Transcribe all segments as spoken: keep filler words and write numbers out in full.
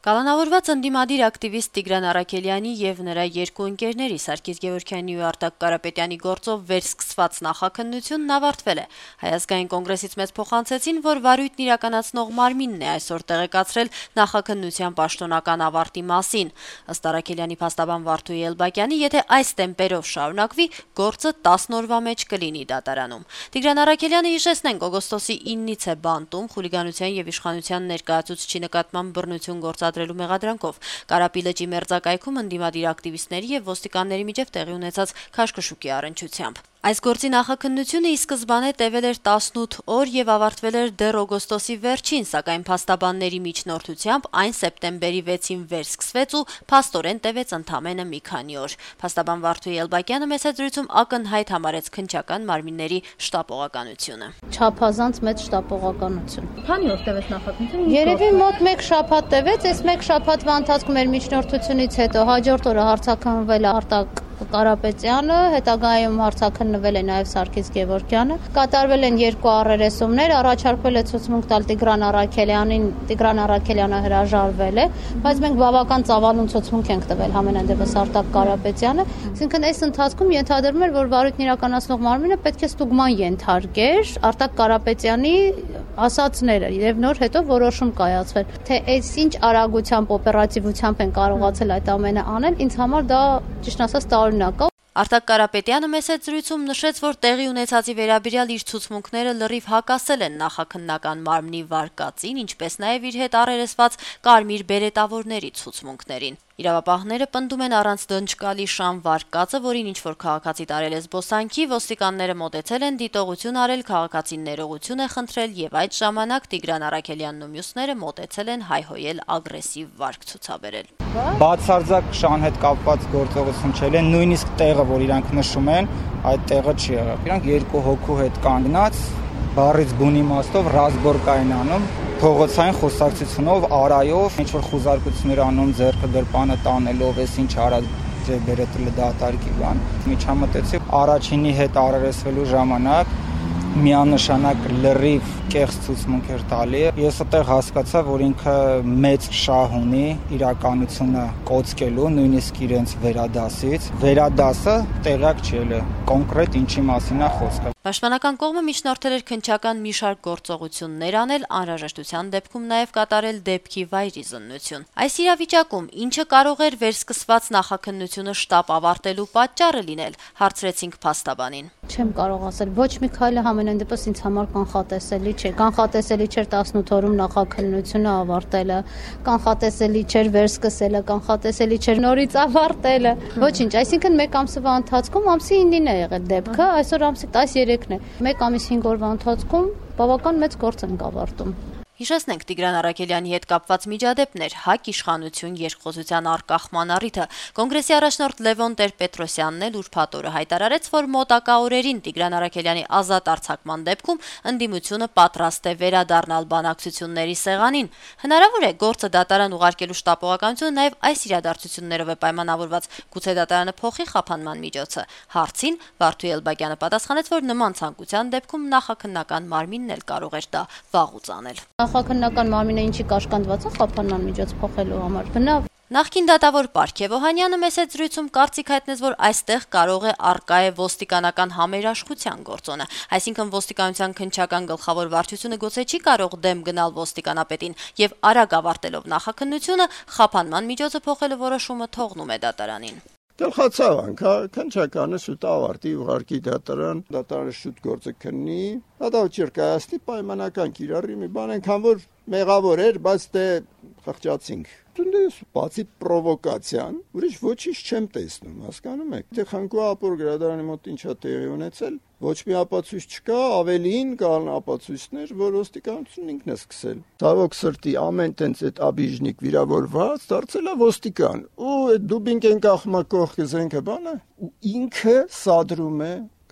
Կալանավորված ընդդիմադիր ակտիվիստ Տիգրան Առաքելյանի եւ նրա երկու ընկերների Սարգիս Գևորգյանի ու Արտակ Կարապետյանի գործով վերսկսված նախաքննությունն ավարտվել է։ Հայ ազգային կոնգրեսից մեծ փոխանցեցին, որ վարույթն իրականացնող մարմինն է այսօր տեղեկացրել նախաքննության պաշտոնական ավարտի մասին։ Ըստ Առաքելյանի փաստաբան Վարդուհի Էլբակյանի, եթե այս տեմպերով շարունակվի, գործը տասն օրվա մեջ կլինի դատարանում։ Տիգրան Առաքելյանը հիշեցնենք օգոստոսի իննից է բանտում խուլիգանության եւ իշխանության ներկայացուցչի նկատմամբ բռնություն գործադրելու մեղադրանքով։ Կարապի լճի մերձակայքում ընդդիմադիր ակտիվիստների եւ ոստիկանների միջև տեղի ունեցած քաշքշուկի առնչությամբ։ Այս գործի նախաքննությունը ի սկզբանե տևել էր տասնութ օր եւ ավարտվել էր դեռ օգոստոսի վերջին, սակայն փաստաբանների միջնորդությամբ այն սեպտեմբերի վեցին վերսկսվեց ու փաստորեն տևեց ընդամենը մի քանի օր։ Փաստաբան Վարդուհի Էլբակյանը մեծ զրույցում ակնհայտ համարեց քննչական մարմինների շտապողականությունը։ Չափազանց մեծ շտապողականություն։ Քանի օր տևեց նախաքննությունը։ Երևի մոտ մեկ շաբաթ տևեց, այս մեկ շաբաթվա ընթացքում մեր միջնորդությունից հետո հաջորդ օրը հարցաքննվել է Արտակ Կարապետյանը, հետագայում հարցաքննվել է նաև Սարգիս Գևորգյանը, կատարվել են երկու առերեսումներ, առաջարկվել է ցուցմունք տալ Տիգրան Առաքելյանին, Տիգրան Առաքելյանը հրաժարվել է, բայց մենք բավական ծավալուն ցուցմունք ենք տվել համենայն դեպս Արտակ Կարապետյանը, այսինքն այս ընթացքում ենթադրվում էր, որ վարույթն իրականացնող մարմինը պետք է ստուգման ենթարկեր Արտակ Կարապետյանի ասածները եւ նոր հետո որոշում կայացվեր, թե այս ինչ արագությամբ, օպերատիվությամբ են կարողացել այդ ամենը անել, ինձ համար դա ճիշտ ասած տարօրինակ է։ Արտակ Կարապետյանը մեծ զրույցում նշեց, որ տեղի ունեցածի վերաբերյալ իր ցուցմունքները լրիվ հակասել են նախաքննական մարմնի վարկածին, ինչպես նաև իր հետ առերեսված կարմիր բերետավորների ցուցմունքներին։ Իրավապահները պնդում են առանց դնչկալի Շան վարկածը, որին ինչ-որ քաղաքացի տարել է զբոսանքի, ոստիկանները մոտեցել են դիտողություն արել, քաղաքացին ներողություն է խնդրել եւ այդ ժամանակ Տիգրան Առաքելյանն ու մյուսները մոտեցել են հայհոյել ագրեսիվ վարք ցուցաբերել։ Բացարձակ Շան հետ կապված գործողություն չէ, նույնիսկ տեղը, որ իրանք նշում են, այդ տեղը չի եղել։ Իրանք երկու հոգու հետ կանգնած, բառից բուն իմաստով ռազմոր կային անում, փողոցային խոսակցությունով, արայով, ինչ որ խուզարկություններ անում, ձեռքը գրպանը տանելով, էս ինչ արած բերետը դատարկ բան։ Միջամտեցի առաջինի հետ առերեսվելու ժամանակ միանշանակ լրիվ կեղծ ցուցմունք էր տալի։ Ես այդտեղ հասկացա, որ ինքը մեծ շահ ունի իրականությունը կոծկելու, նույնիսկ իրենց վերադասից։ Վերադասը տեղակ չի ելը, կոնկրետ ինչի մասին է խոսքը։ Պաշտպանական կողմը միջնորդել էր քննչական մի շարք գործողություններ անել, անհրաժեշտության դեպքում նաև կատարել դեպքի վայրի զննություն։ Այս իրավիճակում ինչը կարող էր վերսկսված նախաքննությունը շտապ ավարտելու պատճառը լինել, հարցրեցինք փաստաբանին։ Չեմ կարող ասել, ոչ մի քայլը համենայն դեպս ինձ համար կանխատեսելի չէ։ Կանխատեսելի չէր տասնութ օրում նախաքննությունը ավարտելը, կանխատեսելի չէր վերսկսելը, կանխատեսելի չէր նորից ավարտելը։ Ոչինչ, այսինքն մեկ ամսվա ընթացքում ամսի իննին է եղել դեպքը, այսօր ամսի տասներեքն է։ Մեկ ամիս հինգ օրվա ընթացքում բավական մեծ գործ ենք ավարտում։ Հիշեցնենք Տիգրան Առաքելյանի հետ կապված միջադեպներ, ՀԱԿ իշխանություն երկխոսության առկախման առիթը։ Կոնգրեսի առաջնորդ Լևոն Տեր-Պետրոսյանն էլ ուրբաթ օրը հայտարարեց, որ մոտակա օրերին Տիգրան Առաքելյանի ազատ արձակման դեպքում ընդդիմությունը պատրաստ է վերադառնալ բանակցությունների սեղանին։ Հնարավոր է գործը դատարան ուղարկելու շտապողականությունը նաև այս իրադարձություններով է պայմանավորված, գուցե դատարանը փոխի խափանման միջոցը։ Հարցին Վարդուհի Էլբակյանը պատասխանեց, որ նման ցանկության դեպքում նախաքննական մարմինն էլ կարող էր դա վաղուց անել։ Նախաքննական մարմինը ինչի կաշկանդված է խափանման միջոց փոխելու համար։ Բնավ Նախկին դատավոր Պարքև Օհանյանը մեծ զրույցում կարծիք հայտնեց, որ այստեղ կարող է առկա է ոստիկանական համերաշխության գործոնը, այսինքն ոստիկանության քննչական գլխավոր վարչությունը գուցե չի կարող դեմ գնալ ոստիկանապետին եւ արագ ավարտելով նախաքննությունը խափանման միջոցը փոխելու որոշումը թողնում է դատարանին։ Գլխացավանք, հա, քննչականը շուտ ավարտի ուղարկի դատարան, դատարանը շուտ գործը քննի, հատա չերկայացնի պայմանական կիրառի մի բան, այնքան որ մեղավոր էր, բայց դե խղճացինք։ Դուք բացի պրովոկացիան, ուրիշ ոչինչ չեմ տեսնում, հասկանում եք։ Թե Խնկո ապոր գրադարանի մոտ ինչա տեղի ունեցել, ոչ մի ապացույց չկա, ավելին կան ապացույցներ, որ ոստիկանությունն ինքն է սկսել։ Ցավոք սրտի ամեն տենց այդ աբիժնիկ վիրավորված դարձել է ոստիկան։ Ու այդ դուբինք են կախմա կողքը զենքը բանը, ու ինքը սադրում է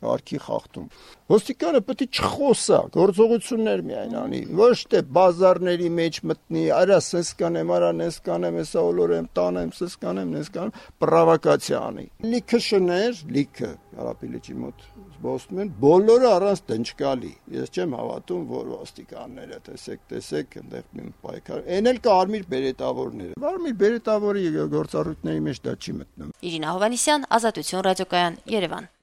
կարգի խախտում։ Ոստիկանը պետք է չխոսա, գործողություններ միայն անի, ոչ թե բազարների մեջ մտնի, արա սես կանեմ, արա նես կանեմ, հեսա ոլորեմ, տանեմ, սես կանեմ, նես կանեմ, պրովոկացիա անի։ Լիքը շներ, լիքը Արաբիլիջի մոտ զբոսնում են, բոլորը առանց դնչկալի։ Ես չեմ հավատում, որ ոստիկանները տեսեք, տեսեք, այնտեղ մի պայքար։ Էն էլ կա Արմիր Բերետավորները։ Արմիր Բերետավորի գործառույթների մեջ դա չի մտնում։ Իրինա Հովհաննիսյան, Ազատություն ռադիոկայան, Երևան։